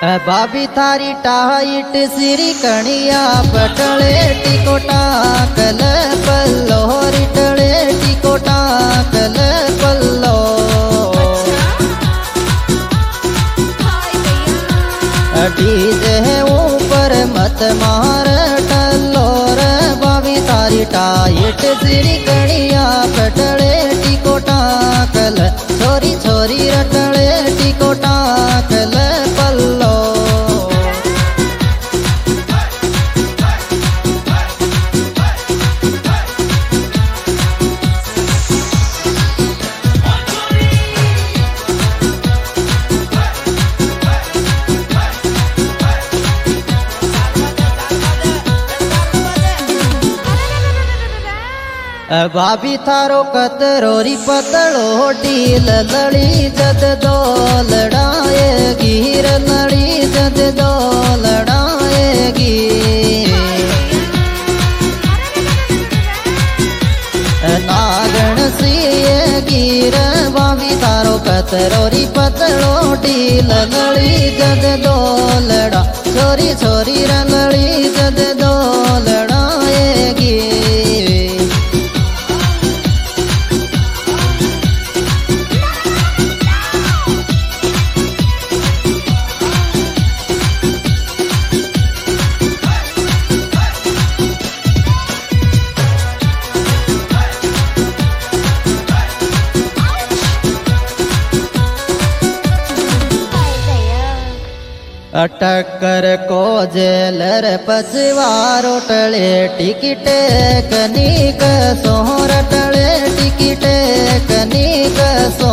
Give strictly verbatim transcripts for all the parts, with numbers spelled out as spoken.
बाबी थारी टाइट सिरी कणिया पटले टिकोटा कल पल्लो रिटले टिकोटा कल पल्लो डीजे ऊपर मत मार टल्लो रे बाबी थारी टाइट सिरी कणिया पटले टिकोटा कल छोरी छोरी रटले टिकोटा कल पल्लो बाबी थारो कतरोरी पतलो डील लड़ी जद दो लड़ाएगी रे लड़ी जद दो लड़ाएगी नागण सीएगी रे बाबी थारो कतरोरी पतलो डील लड़ी जद दो लड़ा छोरी छोरी रे लड़ी जद दो लड़ाएगी टक्कर को जेलर पचवारो टले टिकट कनिक सोहर टले टिकट कनिक सो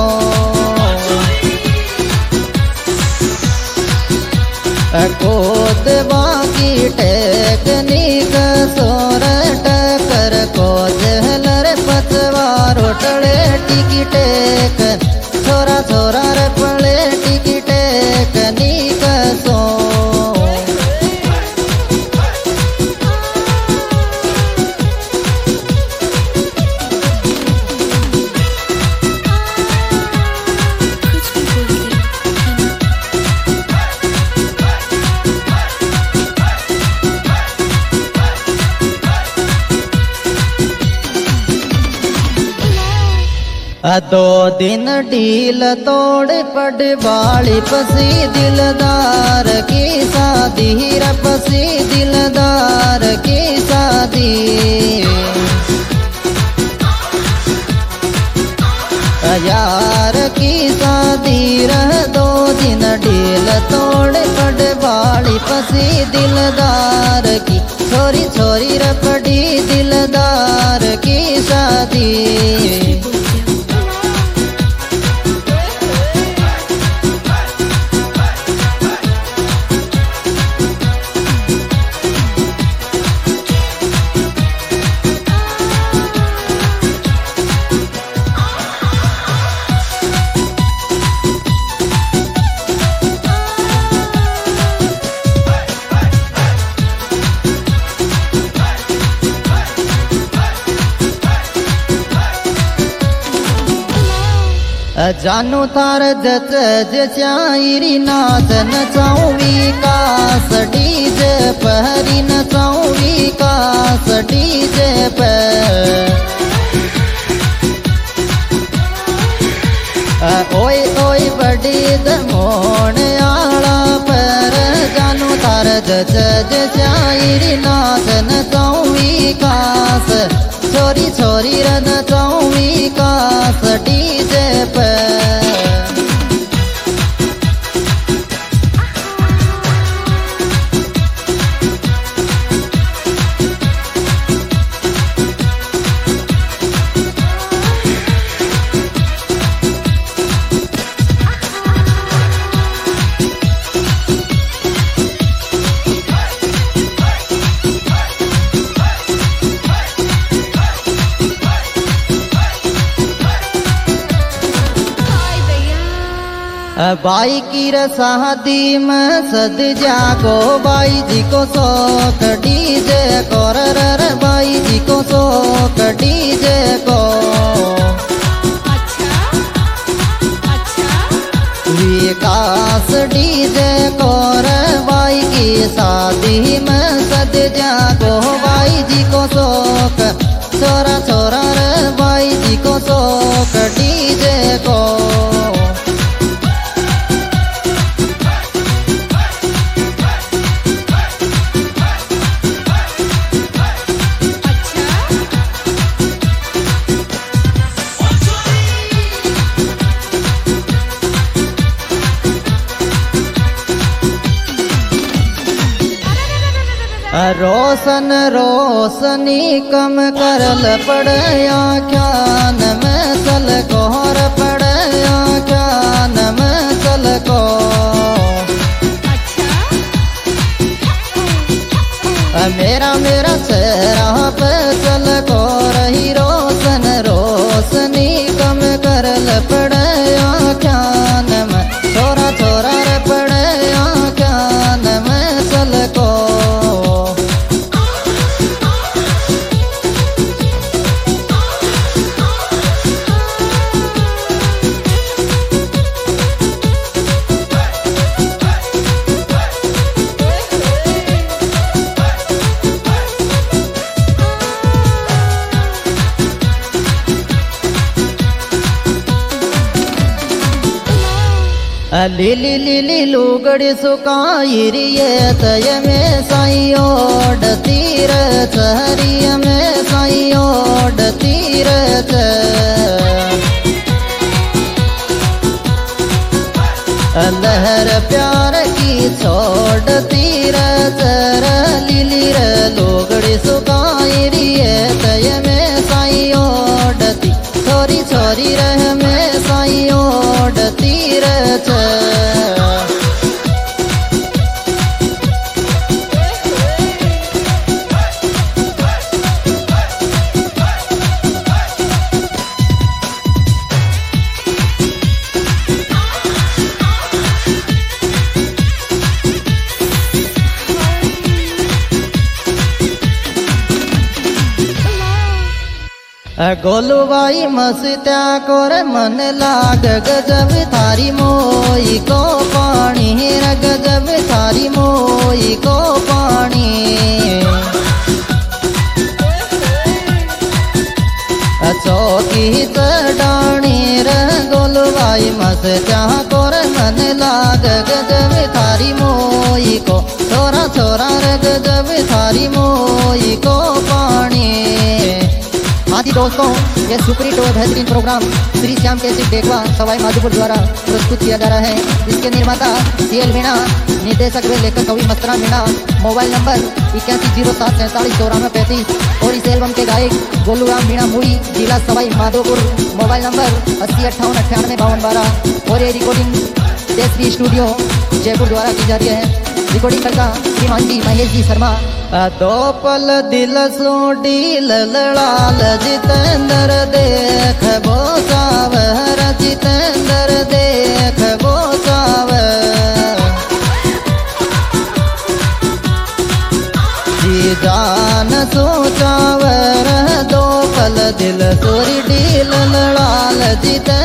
कोत बाकी टेकनिक सोर टक्कर को जेलर पचवारो टले टिकट छोरा छोरा रे पड़े टिकट कनिक सो दो दिन डील तोड़ पड़ बाली पसी दिलदार की शादी रपसी दिलदार की शादी यार की शादी रह दो दिन डील तोड़ पड़ बाली पसी दिलदार की छोरी छोरी रपड़ी दिलदार की शादी जानू थार जच जचाईरी नाच नचाऊं विकास डीजे पहरी नचाऊं विकास डीजे पर ओए ओए बड़ी दमोण आला पर जानू थार जच जचाईरी नाच नचाऊं विकास छोरी छोरी र नचाऊं विकास डीजे पर बाई की रसादी में सद जागो बाई जी को शौक डीजे को रर बाई जी को शौक डीजे को अच्छा अच्छा विकास डीजे को जागो बाई जी को शौक, छोरा छोरा रे बाई जी को शौक डीजे को। रोशन रोशनी कम करल पड़े आख्यान में चल कोहर पड़े आख्यान में चल को। मेरा मेरा चेहरा पे चल को रही रोशन रोशनी कम करल पड़े आख्यान में, छोरा छोरा रे पड़े आख्यान में चल को। लिली लिली लुगड़ी सुकाई रिये तय में साई ओड तीर चहरिय में साई ओड तीर लहर प्यार की छोड़ तीर चर। लिली रे लुगड़ी सुकाई रिये तय में साई ओड ती, छोरी छोरी रह में साई ओड तीर च। गोलूबाई मस्त्या कोर मन लाग गजब थारी मोई को पानी र गजब थारी मोई को पानी। चौकी चढ़ानी र गोलूबाई मस्त्या कोर मन लाग गजब थारी मोई को, छोरा छोरा र गजब थारी मोई को पानी। हाँ जी दोस्तों, ये सुपरहिट और बेहतरीन प्रोग्राम श्री श्याम कैसेट देखवा सवाई माधोपुर द्वारा प्रस्तुत किया जा रहा है। इसके निर्माता सी एल मीणा, निर्देशक व लेखक कवि मस्तराम मीणा। मोबाइल नंबर इक्यासी जीरो सात सैंतालीस चौरानवे पैंतीस। और इस एल्बम के गायक गोलूराम मीणा मुड़ी, जिला सवाई माधोपुर। मोबाइल नंबर अस्सी अट्ठावन अट्ठानवे बावन बारह। और ये रिकॉर्डिंग जयश्री स्टूडियो जयपुर द्वारा की जा रही है। रिकॉर्डिंग करता श्रीमान जी महेश जी शर्मा। दो पल दिल सो डील लड़ाल जितेंद्र देख वो सावर, जितेंद्र देख वो सावर। जी जान सोचावर, दो पल दिल सोरी डील लड़ाल जितेंद्र